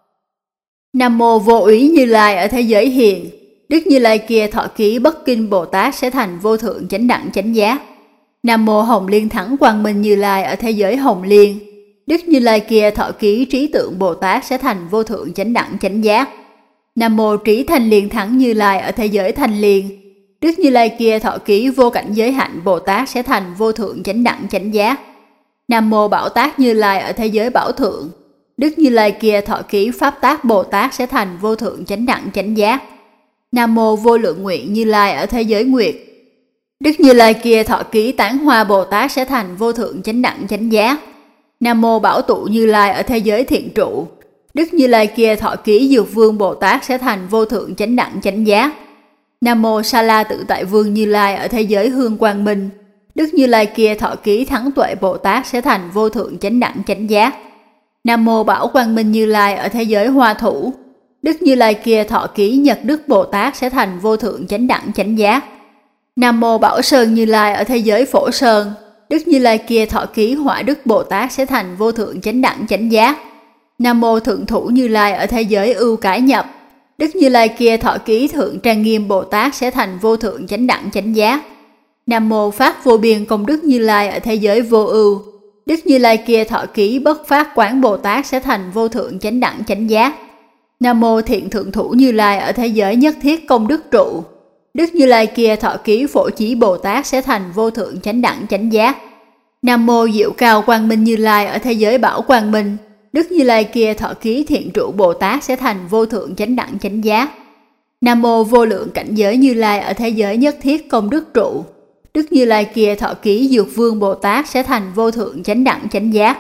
S1: Nam mô vô úy Như Lai ở thế giới hiền. Đức Như Lai kia thọ ký bất kinh Bồ Tát sẽ thành vô thượng chánh đẳng chánh giác. Nam mô Hồng Liên thắng Quang Minh Như Lai ở thế giới Hồng Liên. Đức Như Lai kia thọ ký trí tượng Bồ Tát sẽ thành vô thượng chánh đẳng chánh giác. Nam mô Trí Thanh Liên thắng Như Lai ở thế giới Thanh Liên. Đức Như Lai kia thọ ký vô cảnh giới hạnh Bồ Tát sẽ thành vô thượng chánh đẳng chánh giác. Nam mô Bảo Tác Như Lai ở thế giới Bảo Thượng. Đức Như Lai kia thọ ký Pháp Tác Bồ Tát sẽ thành vô thượng chánh đẳng chánh giác. Nam mô Vô Lượng Nguyện Như Lai ở thế giới Nguyệt. Đức Như Lai kia thọ ký Tán Hoa Bồ Tát sẽ thành vô thượng chánh đẳng chánh giác. Nam mô Bảo Tụ Như Lai ở thế giới Thiện Trụ. Đức Như Lai kia thọ ký Dược Vương Bồ Tát sẽ thành vô thượng chánh đẳng chánh giác. Nam mô Sa La Tự Tại Vương Như Lai ở thế giới Hương Quang Minh. Đức Như Lai kia thọ ký Thắng Tuệ Bồ Tát sẽ thành vô thượng chánh đẳng chánh giác. Nam mô Bảo Quang Minh Như Lai ở thế giới Hoa Thủ. Đức Như Lai kia thọ ký Nhật Đức Bồ Tát sẽ thành vô thượng chánh đẳng chánh giác. Nam mô Bảo Sơn Như Lai ở thế giới Phổ Sơn. Đức Như Lai kia thọ ký Hỏa Đức Bồ Tát sẽ thành vô thượng chánh đẳng chánh giác. Nam mô Thượng Thủ Như Lai ở thế giới Ưu Cải Nhập. Đức Như Lai kia thọ ký Thượng Trang Nghiêm Bồ Tát sẽ thành vô thượng chánh đẳng chánh giác. Nam mô Phát Vô Biên Công Đức Như Lai ở thế giới Vô Ưu. Đức Như Lai kia thọ ký Bất Phát Quán Bồ Tát sẽ thành vô thượng chánh đẳng chánh giác. Nam mô Thiện Thượng Thủ Như Lai ở thế giới Nhất Thiết Công Đức Trụ. Đức Như Lai kia thọ ký Phổ Chí Bồ Tát sẽ thành vô thượng chánh đẳng chánh giác. Nam mô Diệu Cao Quang Minh Như Lai ở thế giới Bảo Quang Minh. Đức Như Lai kia thọ ký Thiện Trụ Bồ Tát sẽ thành vô thượng chánh đẳng chánh giác. Nam mô Vô Lượng Cảnh Giới Như Lai ở thế giới Nhất Thiết Công Đức Trụ. Đức Như Lai kia thọ ký Dược Vương Bồ Tát sẽ thành vô thượng chánh đẳng chánh giác.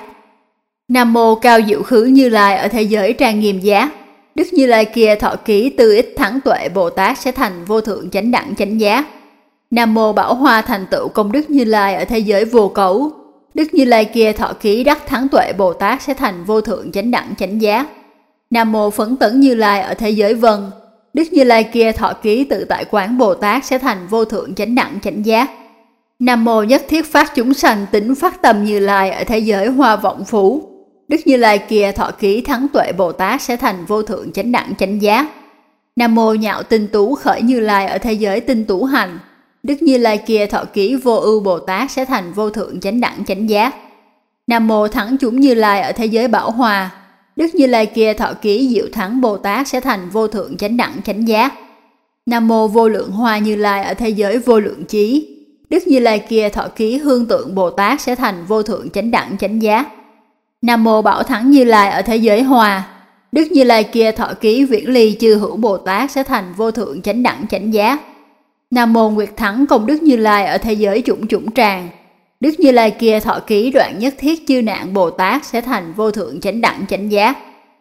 S1: Nam mô Cao Diệu Khứ Như Lai ở thế giới Trang Nghiêm Giác. Đức Như Lai kia thọ ký Tư Ích Thắng Tuệ Bồ Tát sẽ thành vô thượng chánh đẳng chánh giác. Nam mô Bảo Hoa Thành Tựu Công Đức Như Lai ở thế giới Vô Cấu. Đức Như Lai kia thọ ký Đắc Thắng Tuệ Bồ Tát sẽ thành vô thượng chánh đẳng chánh giác. Nam mô Phấn Tấn Như Lai ở thế giới Vân. Đức Như Lai kia thọ ký Tự Tại Quán Bồ Tát sẽ thành vô thượng chánh đẳng chánh giác. Nam mô Nhất Thiết Phát Chúng Sanh Tính Phát Tâm Như Lai ở thế giới Hoa Vọng Phú. Đức Như Lai kia thọ ký Thắng Tuệ Bồ Tát sẽ thành vô thượng chánh đẳng chánh giác. Nam mô Nhạo Tinh Tú Khởi Như Lai ở thế giới Tinh Tú Hành. Đức Như Lai kia thọ ký Vô Ưu Bồ Tát sẽ thành vô thượng chánh đẳng chánh giác. Nam mô Thắng Chúng Như Lai ở thế giới Bảo Hòa. Đức Như Lai kia thọ ký Diệu Thắng Bồ Tát sẽ thành vô thượng chánh đẳng chánh giác. Nam mô Vô Lượng Hoa Như Lai ở thế giới Vô Lượng Chí. Đức Như Lai kia thọ ký Hương Tượng Bồ Tát sẽ thành vô thượng chánh đẳng chánh giác. Nam mô Bảo Thắng Như Lai ở thế giới Hòa. Đức Như Lai kia thọ ký Viễn Ly Chư Hữu Bồ Tát sẽ thành vô thượng chánh đẳng chánh giác. Nam mô Nguyệt Thắng Công Đức Như Lai ở thế giới Chủng Chủng Tràng. Đức Như Lai kia thọ ký Đoạn Nhất Thiết Chư Nạn Bồ Tát sẽ thành vô thượng chánh đẳng chánh giác.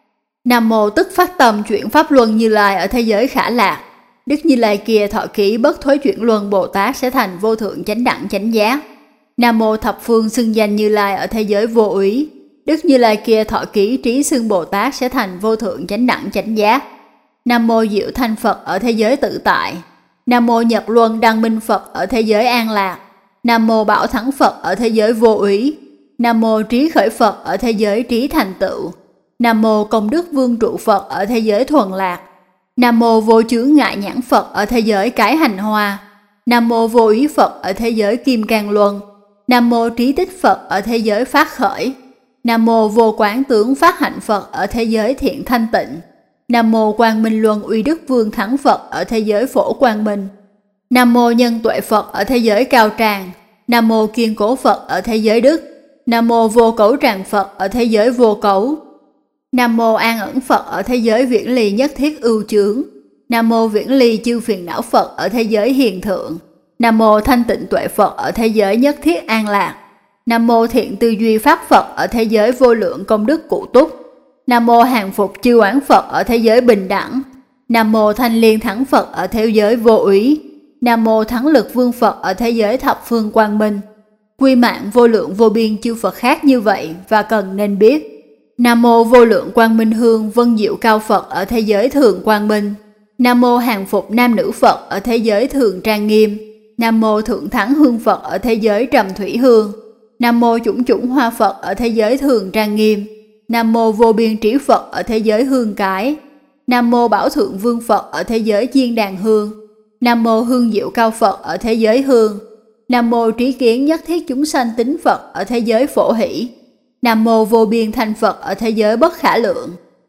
S1: Nam mô Tức Phát Tâm Chuyển Pháp Luân Như Lai ở thế giới Khả Lạc. Đức Như Lai kia thọ ký Bất Thối Chuyển Luân Bồ Tát sẽ thành vô thượng chánh đẳng chánh giác. Nam mô Thập Phương Xưng Danh Như Lai ở thế giới Vô Úy. Đức Như Lai kia thọ ký Trí Xưng Bồ Tát sẽ thành vô thượng chánh đẳng chánh giác. Nam mô Diệu Thanh Phật ở thế giới tự tại. Nam mô Nhật Luân Đăng Minh Phật ở thế giới an lạc. Nam mô Bảo Thắng Phật ở thế giới vô úy. Nam mô Trí Khởi Phật ở thế giới trí thành tựu. Nam mô Công Đức Vương Trụ Phật ở thế giới thuần lạc. Nam mô Vô Chướng Ngại Nhãn Phật ở thế giới cái hành hoa. Nam mô Vô Úy Phật ở thế giới kim cang luân. Nam mô Trí Tích Phật ở thế giới phát khởi. Nam mô Vô Quán Tướng Phát Hạnh Phật ở thế giới thiện thanh tịnh. Nam mô Quang Minh Luân Uy Đức Vương Thắng Phật ở thế giới phổ quang minh. Nam mô Nhân Tuệ Phật ở thế giới cao tràng. Nam mô Kiên Cố Phật ở thế giới đức. Nam mô Vô Cấu Tràng Phật ở thế giới vô cấu. Nam mô An Ẩn Phật ở thế giới viễn ly nhất thiết ưu chướng. Nam mô Viễn ly chư phiền não Phật ở thế giới hiền thượng. Nam mô Thanh Tịnh Tuệ Phật ở thế giới nhất thiết an lạc. Nam mô Thiện Tư Duy Pháp Phật ở thế giới vô lượng công đức cụ túc. Nam mô Hàng Phục Chư Oán Phật ở thế giới bình đẳng. Nam mô Thanh Liên Thắng Phật ở thế giới vô úy. Nam mô Thắng Lực Vương Phật ở thế giới thập phương quang minh. Quy mạng vô lượng vô biên chư Phật khác như vậy và cần nên biết. Nam mô Vô Lượng Quang Minh Hương Vân Diệu Cao Phật ở thế giới thường quang minh. Nam mô Hàng Phục Nam Nữ Phật ở thế giới thường trang nghiêm. Nam mô Thượng Thắng Hương Phật ở thế giới trầm thủy hương. Nam mô Chủng Chủng Hoa Phật ở thế giới thường trang nghiêm. Nam mô Vô Biên Trí Phật ở thế giới hương cái. Nam mô Bảo Thượng Vương Phật ở thế giới chiên đàn hương. Nam mô Hương Diệu Cao Phật ở thế giới hương. Nam mô Trí Kiến Nhất Thiết Chúng Sanh Tính Phật ở thế giới phổ hỷ. Nam mô Vô Biên Thanh Phật ở thế giới bất khả lượng.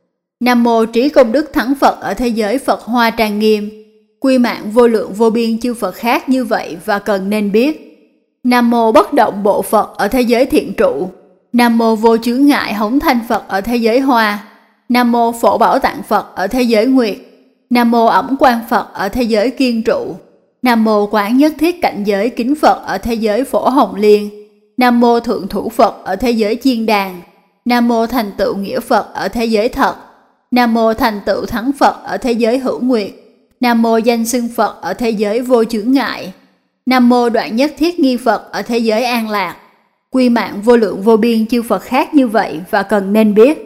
S1: Nam mô Trí Công Đức Thắng Phật ở thế giới Phật Hoa trang nghiêm. Quy mạng vô lượng vô biên chư Phật khác như vậy và cần nên biết. Nam mô Bất Động Bộ Phật ở thế giới thiện trụ. Nam mô Vô Chướng Ngại Hống Thanh Phật ở thế giới hoa. Nam mô Phổ Bảo Tạng Phật ở thế giới nguyệt. Nam mô Ẩm Quang Phật ở thế giới kiên trụ. Nam mô Quán Nhất Thiết Cảnh Giới Kính Phật ở thế giới phổ hồng liên. Nam mô Thượng Thủ Phật ở thế giới chiên đàn. Nam mô Thành Tựu Nghĩa Phật ở thế giới thật. Nam mô Thành Tựu Thắng Phật ở thế giới hữu nguyệt. Nam mô Danh Xưng Phật ở thế giới vô chướng ngại. Nam mô Đoạn Nhất Thiết Nghi Phật ở thế giới an lạc. Quy mạng vô lượng vô biên chư Phật khác như vậy và cần nên biết.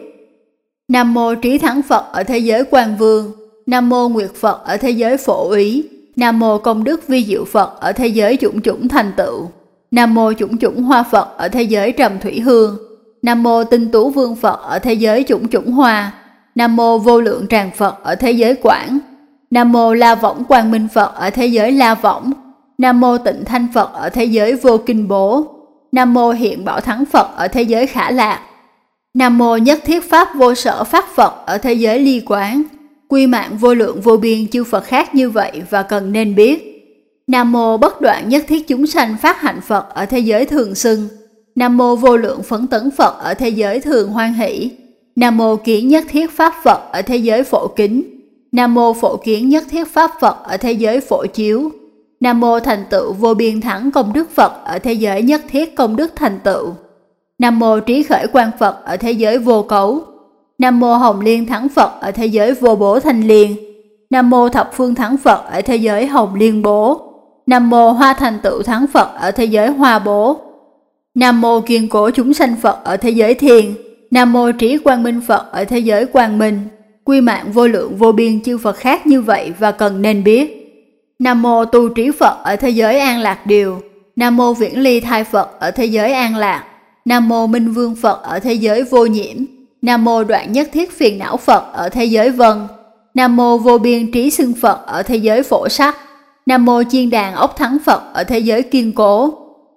S1: Nam mô Trí Thắng Phật ở thế giới Quang Vương. Nam mô Nguyệt Phật ở thế giới phổ úy. Nam mô Công Đức Vi Diệu Phật ở thế giới Chủng Chủng thành tựu. Nam mô Chủng Chủng Hoa Phật ở thế giới trầm thủy hương. Nam mô Tinh Tú Vương Phật ở thế giới Chủng Chủng hoa. Nam mô Vô Lượng Tràng Phật ở thế giới Quảng. Nam mô La Võng Quang Minh Phật ở thế giới La Võng. Nam mô Tịnh Thanh Phật ở thế giới vô kinh bố. Nam mô Hiện Bảo Thắng Phật ở thế giới khả lạc. Nam mô Nhất Thiết Pháp Vô Sở Pháp Phật ở thế giới ly quán. Quy mạng vô lượng vô biên chư Phật khác như vậy và cần nên biết. Nam mô Bất Đoạn Nhất Thiết Chúng Sanh Phát Hạnh Phật ở thế giới thường xưng. Nam mô Vô Lượng Phấn Tấn Phật ở thế giới thường hoan hỷ. Nam mô Kiến Nhất Thiết Pháp Phật ở thế giới phổ kính. Nam mô Phổ Kiến Nhất Thiết Pháp Phật ở thế giới phổ chiếu. Nam mô Thành Tựu Vô Biên Thắng Công Đức Phật ở thế giới nhất thiết công đức thành tựu. Nam mô Trí Khởi Quang Phật ở thế giới vô cấu. Nam mô Hồng Liên Thắng Phật ở thế giới vô bố thanh liên. Nam mô Thập Phương Thắng Phật ở thế giới hồng liên bố. Nam mô Hoa Thành Tựu Thắng Phật ở thế giới hoa bố. Nam mô Kiên Cố Chúng Sanh Phật ở thế giới thiền. Nam mô Trí Quang Minh Phật ở thế giới quang minh. Quy mạng vô lượng vô biên chư Phật khác như vậy và cần nên biết. Nam mô Tu Trí Phật ở thế giới an lạc điều. Nam mô Viễn Ly Thai Phật ở thế giới an lạc. Nam mô Minh Vương Phật ở thế giới vô nhiễm. Nam mô Đoạn Nhất Thiết Phiền Não Phật ở thế giới vân. Nam mô Vô Biên Trí Xưng Phật ở thế giới phổ sắc. Nam mô Chiên Đàn Ốc Thắng Phật ở thế giới kiên cố.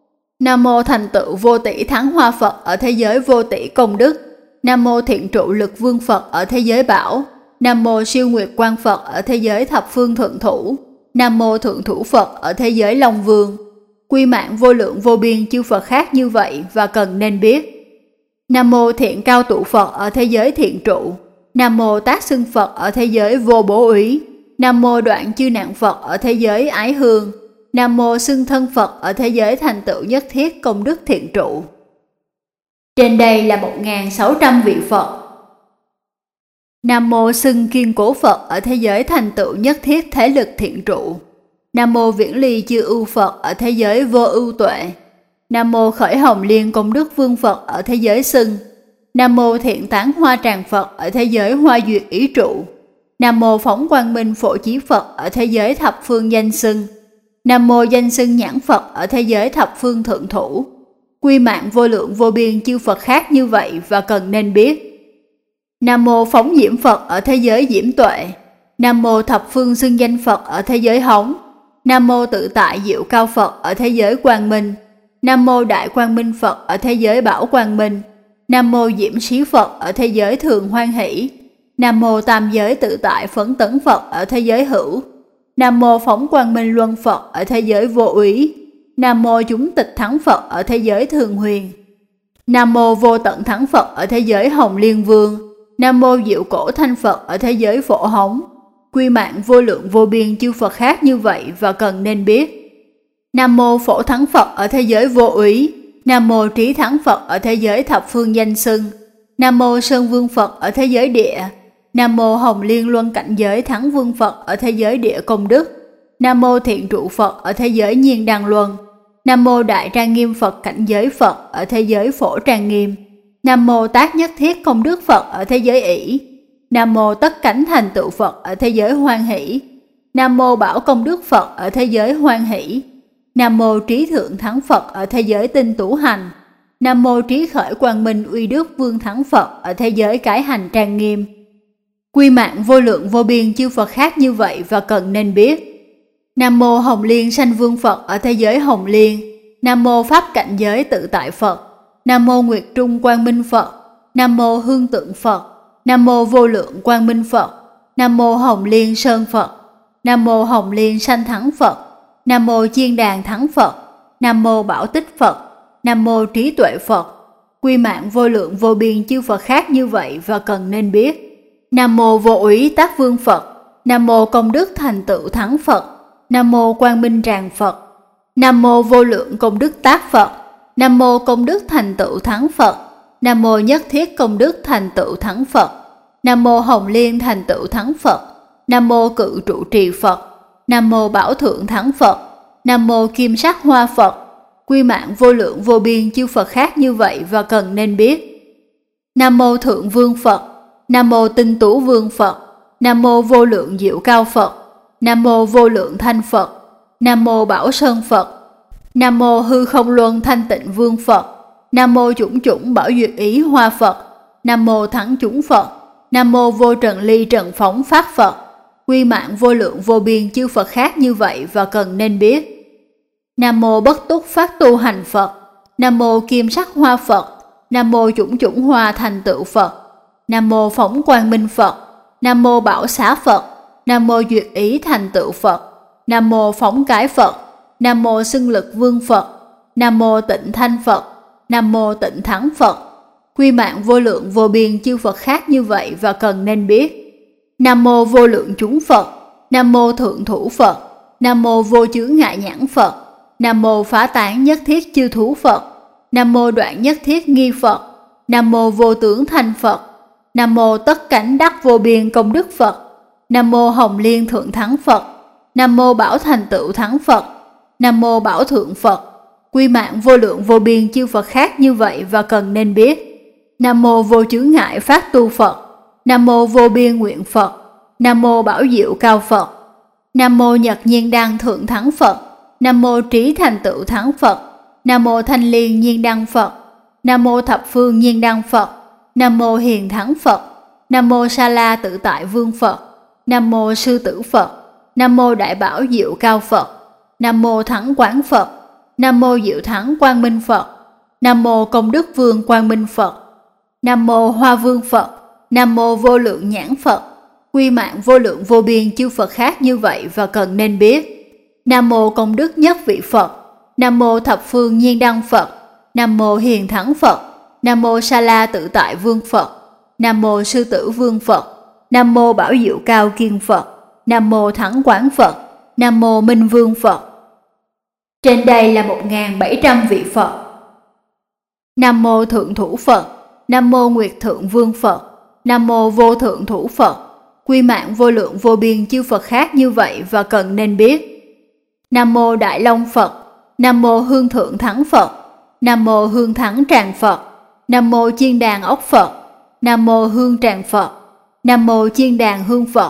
S1: Nam mô Thành Tựu Vô Tỷ Thắng Hoa Phật ở thế giới vô tỷ công đức. Nam mô Thiện Trụ Lực Vương Phật ở thế giới bảo. Nam mô Siêu Nguyệt Quang Phật ở thế giới thập phương thượng thủ. Nam mô Thượng Thủ Phật ở thế giới Long Vương. Quy mạng vô lượng vô biên chư Phật khác như vậy và cần nên biết. Nam mô Thiện Cao Tụ Phật ở thế giới thiện trụ. Nam mô Tác Xưng Phật ở thế giới vô bố úy. Nam mô Đoạn Chư Nạn Phật ở thế giới ái hương. Nam mô Xưng Thân Phật ở thế giới thành tựu nhất thiết công đức thiện trụ. Trên đây là 1.600 vị Phật. Nam mô Xưng Kiên Cố Phật ở thế giới thành tựu nhất thiết thế lực thiện trụ. Nam mô Viễn Ly Chư Ưu Phật ở thế giới vô ưu tuệ. Nam mô Khởi Hồng Liên Công Đức Vương Phật ở thế giới Xưng. Nam mô Thiện Tán Hoa Tràng Phật ở thế giới hoa duyệt ý trụ. Nam mô Phóng Quang Minh Phổ Chí Phật ở thế giới thập phương danh xưng. Nam mô danh xưng nhãn Phật ở thế giới thập phương thượng thủ. Quy mạng vô lượng vô biên chư Phật khác như vậy và cần nên biết. Nam mô Phóng Diễm Phật ở thế giới diễm tuệ. Nam mô thập phương xưng danh Phật ở thế giới hống. Nam mô tự tại diệu cao Phật ở thế giới quang minh. Nam mô đại quang minh Phật ở thế giới bảo quang minh. Nam mô diễm sĩ Phật ở thế giới thường hoan hỷ. Nam mô tam giới tự tại phấn tấn Phật ở thế giới hữu. Nam mô Phóng Quang Minh Luân Phật ở thế giới vô úy. Nam mô chúng tịch thắng Phật ở thế giới thường huyền. Nam mô vô tận thắng Phật ở thế giới hồng liên vương. Nam mô diệu cổ thanh Phật ở thế giới phổ hống. Quy mạng vô lượng vô biên chư Phật khác như vậy và cần nên biết. Nam mô phổ thắng Phật ở thế giới vô úy. Nam mô trí thắng Phật ở thế giới thập phương danh xưng. Nam mô sơn vương Phật ở thế giới địa. Nam mô hồng liên luân cảnh giới thắng vương Phật ở thế giới địa công đức. Nam mô thiện trụ Phật ở thế giới nhiên đăng luân. Nam mô đại trang nghiêm Phật cảnh giới Phật ở thế giới phổ trang nghiêm. Nam mô tác nhất thiết công đức Phật ở thế giới ỷ. Nam mô tất cảnh thành tựu Phật ở thế giới hoan hỷ. Nam mô bảo công đức Phật ở thế giới hoan hỷ. Nam mô trí thượng thắng Phật ở thế giới tinh tú hành. Nam mô trí khởi quang minh uy đức vương thắng Phật ở thế giới cái hành trang nghiêm. Quy mạng vô lượng vô biên chư Phật khác như vậy và cần nên biết. Nam mô hồng liên sanh vương Phật ở thế giới hồng liên. Nam mô pháp cảnh giới tự tại Phật. Nam mô nguyệt trung quang minh Phật. Nam mô hương tượng Phật. Nam mô vô lượng quang minh Phật. Nam mô hồng liên sơn Phật. Nam mô hồng liên sanh thắng Phật. Nam mô chiên đàn thắng Phật. Nam mô bảo tích Phật. Nam mô trí tuệ Phật. Quy mạng vô lượng vô biên chư Phật khác như vậy và cần nên biết. Nam mô vô úy tác vương Phật. Nam mô công đức thành tựu thắng Phật. Nam mô quang minh tràng Phật. Nam mô vô lượng công đức tác Phật. Nam mô công đức thành tựu thắng Phật. Nam mô nhất thiết công đức thành tựu thắng Phật. Nam mô hồng liên thành tựu thắng Phật. Nam mô cự trụ trì Phật. Nam mô bảo thượng thắng Phật. Nam mô kim sắc hoa Phật. Quy mạng vô lượng vô biên chư Phật khác như vậy và cần nên biết. Nam mô thượng vương Phật. Nam mô tinh tú vương Phật. Nam mô vô lượng diệu cao Phật. Nam mô vô lượng thanh Phật. Nam mô bảo sơn Phật. Nam mô hư không luân thanh tịnh vương Phật. Nam mô chủng chủng bảo duyệt ý hoa Phật. Nam mô thắng chủng Phật. Nam mô vô trần ly trần phóng pháp Phật. Quy mạng vô lượng vô biên chư Phật khác như vậy và cần nên biết. Nam mô bất túc phát tu hành Phật. Nam mô kim sắc hoa Phật. Nam mô chủng chủng hoa thành tựu Phật. Nam mô phóng quang minh Phật. Nam mô bảo xá Phật. Nam mô duyệt ý thành tựu Phật. Nam mô phóng cái Phật. Nam mô xưng lực vương Phật. Nam mô tịnh thanh Phật. Nam mô tịnh thắng Phật. Quy mạng vô lượng vô biên chư Phật khác như vậy và cần nên biết. Nam mô vô lượng chúng Phật. Nam mô thượng thủ Phật. Nam mô vô chướng ngại nhãn Phật. Nam mô phá tán nhất thiết chư thú Phật. Nam mô đoạn nhất thiết nghi Phật. Nam mô vô tướng thanh Phật. Nam mô tất cảnh đắc vô biên công đức Phật. Nam mô hồng liên thượng thắng Phật. Nam mô bảo thành tựu thắng Phật. Nam mô bảo thượng Phật. Quy mạng vô lượng vô biên chư Phật khác như vậy và cần nên biết. Nam mô vô chướng ngại phát tu Phật. Nam mô vô biên nguyện Phật. Nam mô bảo diệu cao Phật. Nam mô nhật nhiên đăng thượng thắng Phật. Nam mô trí thành tựu thắng Phật. Nam mô thanh liên nhiên đăng Phật. Nam mô thập phương nhiên đăng Phật. Nam mô hiền thắng Phật. Nam mô sa la tự tại vương Phật. Nam mô sư tử Phật. Nam mô đại bảo diệu cao Phật. Nam mô thắng quán Phật. Nam mô diệu thắng quang minh Phật. Nam mô công đức vương quang minh Phật. Nam mô hoa vương Phật. Nam mô vô lượng nhãn Phật. Quy mạng vô lượng vô biên chư Phật khác như vậy và cần nên biết. Nam mô công đức nhất vị Phật. Nam mô thập phương nhiên đăng Phật. Nam mô hiền thắng Phật. Nam mô sa la tự tại vương Phật. Nam mô sư tử vương Phật. Nam mô bảo diệu cao kiên Phật. Nam mô thắng quán Phật. Nam mô minh vương Phật. Trên đây là 1.700 vị Phật. Nam mô thượng thủ Phật. Nam mô nguyệt thượng vương Phật. Nam mô vô thượng thủ Phật. Quy mạng vô lượng vô biên chư Phật khác như vậy và cần nên biết. Nam mô đại long Phật. Nam mô hương thượng thắng Phật. Nam mô hương thắng tràng Phật. Nam mô chiên đàn ốc Phật. Nam mô hương tràng Phật. Nam mô chiên đàn hương Phật.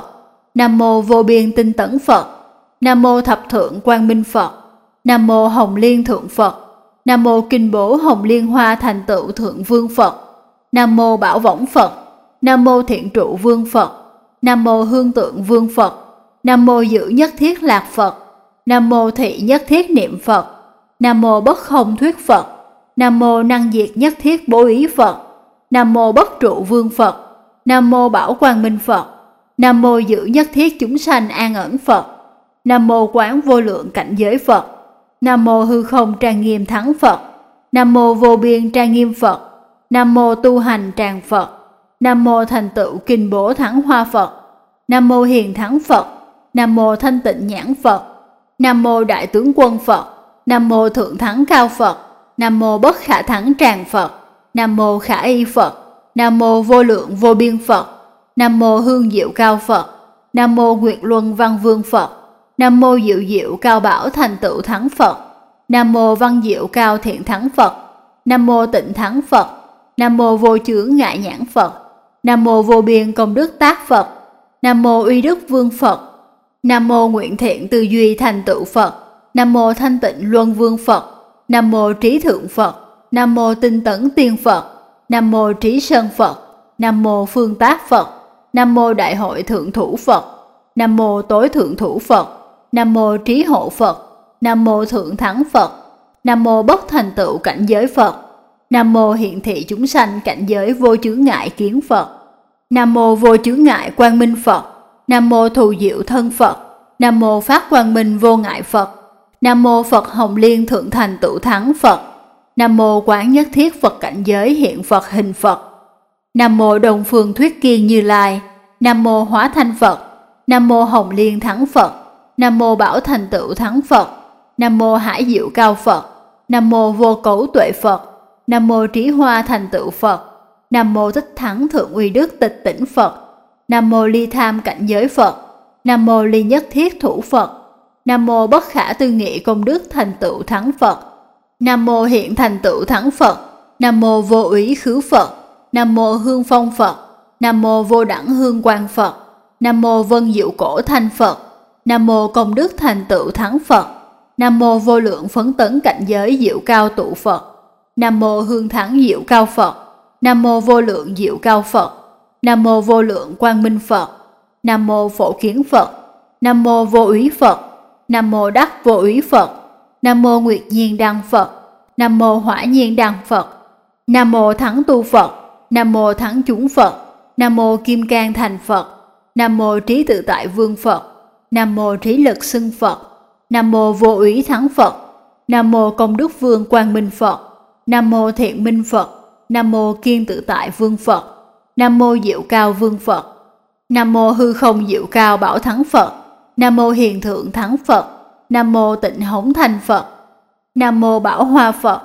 S1: Nam mô vô biên tinh tấn Phật. Nam mô thập thượng quang minh Phật. Nam mô hồng liên thượng Phật. Nam mô kinh bố hồng liên hoa thành tựu thượng vương Phật. Nam mô bảo võng Phật. Nam mô thiện trụ vương Phật. Nam mô hương tượng vương Phật. Nam mô giữ nhất thiết lạc Phật. Nam mô thị nhất thiết niệm Phật. Nam mô bất không thuyết Phật. Nam mô năng diệt nhất thiết bố ý Phật. Nam mô bất trụ vương Phật. Nam mô bảo quang minh Phật. Nam mô giữ nhất thiết chúng sanh an ẩn Phật. Nam mô quán vô lượng cảnh giới Phật. Nam mô hư không trang nghiêm thắng Phật. Nam mô vô biên trang nghiêm Phật. Nam mô tu hành tràng Phật. Nam mô thành tựu kinh bố thắng hoa Phật. Nam mô hiền thắng Phật. Nam mô thanh tịnh nhãn Phật. Nam mô đại tướng quân Phật. Nam mô thượng thắng cao Phật. Nam mô bất khả thắng tràng Phật. Nam mô khả y Phật. Nam mô vô lượng vô biên Phật. Nam mô hương diệu cao Phật. Nam mô nguyệt luân văn vương Phật. Nam mô diệu diệu cao bảo thành tựu thắng Phật. Nam mô văn diệu cao thiện thắng Phật. Nam mô tịnh thắng Phật. Nam mô vô chướng ngại nhãn Phật. Nam mô vô biên công đức tác Phật. Nam mô uy đức vương Phật. Nam mô nguyện thiện tư duy thành tựu Phật. Nam mô thanh tịnh luân vương Phật. Nam mô trí thượng Phật. Nam mô tinh tấn tiên Phật. Nam mô trí sơn Phật. Nam mô phương tác Phật. Nam mô đại hội thượng thủ Phật. Nam mô tối thượng thủ Phật. Nam mô trí hộ Phật. Nam mô thượng thắng Phật. Nam mô bất thành tựu cảnh giới Phật. Nam mô hiện thị chúng sanh cảnh giới vô chướng ngại kiến Phật. Nam mô vô chướng ngại quang minh Phật. Nam mô thù diệu thân Phật. Nam mô phát quang minh vô ngại Phật. Nam mô Phật hồng liên thượng thành tựu thắng Phật. Nam mô quán nhất thiết Phật cảnh giới hiện Phật hình Phật. Nam mô Đông Phương Thuyết Kiên Như Lai. Nam mô Hóa Thanh Phật. Nam mô Hồng Liên thắng Phật. Nam mô Bảo Thành Tựu thắng Phật. Nam mô Hải Diệu Cao Phật. Nam mô Vô Cấu Tuệ Phật. Nam mô Trí Hoa Thành Tựu Phật. Nam mô Thích Thắng Thượng Uy Đức Tịch Tỉnh Phật. Nam mô Ly Tham Cảnh Giới Phật. Nam mô Ly Nhất Thiết Thủ Phật. Nam mô Bất Khả Tư Nghị Công Đức Thành Tựu thắng Phật. Nam mô Hiện Thành Tựu thắng Phật. Nam mô Vô Úy Khứ Phật. Nam mô Hương Phong Phật. Nam mô Vô Đẳng Hương Quang Phật. Nam mô Vân Diệu Cổ Thanh Phật. Nam mô Công Đức Thành Tựu thắng Phật. Nam mô Vô Lượng Phấn Tấn Cảnh Giới Diệu Cao Tụ Phật. Nam mô Hương Thắng Diệu Cao Phật. Nam mô Vô Lượng Diệu Cao Phật. Nam mô Vô Lượng Quang Minh Phật. Nam mô Phổ Kiến Phật. Nam mô Vô Úy Phật. Nam mô Đắc Vô Úy Phật. Nam mô Nguyệt Nhiên Đăng Phật. Nam mô Hỏa Nhiên Đăng Phật. Nam mô Thắng Tu Phật. Nam mô Thắng Chúng Phật. Nam mô Kim Cang Thành Phật. Nam mô Trí Tự Tại Vương Phật. Nam mô Trí Lực Xưng Phật. Nam mô Vô Úy Thắng Phật. Nam mô Công Đức Vương Quang Minh Phật. Nam mô Thiện Minh Phật. Nam mô Kiên Tự Tại Vương Phật. Nam mô Diệu Cao Vương Phật. Nam mô Hư Không Diệu Cao Bảo Thắng Phật. Nam mô Hiền Thượng Thắng Phật. Nam mô Tịnh Hống Thành Phật. Nam mô Bảo Hoa Phật.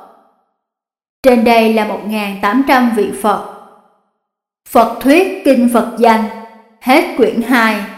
S1: Trên đây là 1.800 vị Phật. Phật thuyết kinh Phật danh. Hết quyển 2.